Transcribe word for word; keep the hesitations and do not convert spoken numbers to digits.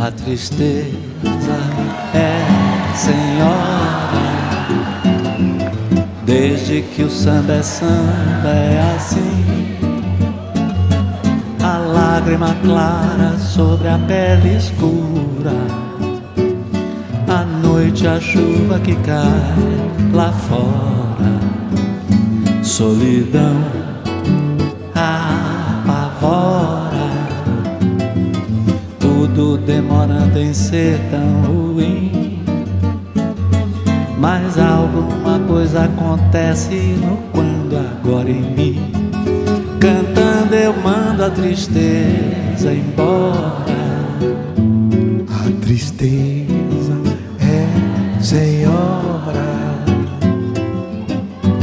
A tristeza é senhora. Desde que o samba é samba é assim. A lágrima clara sobre a pele escura. À noite a chuva que cai lá fora. Solidão apavora. Tudo demorando em ser tão ruim. Mas alguma coisa acontece no quando agora em mim. Cantando eu mando a tristeza embora. A tristeza é senhora.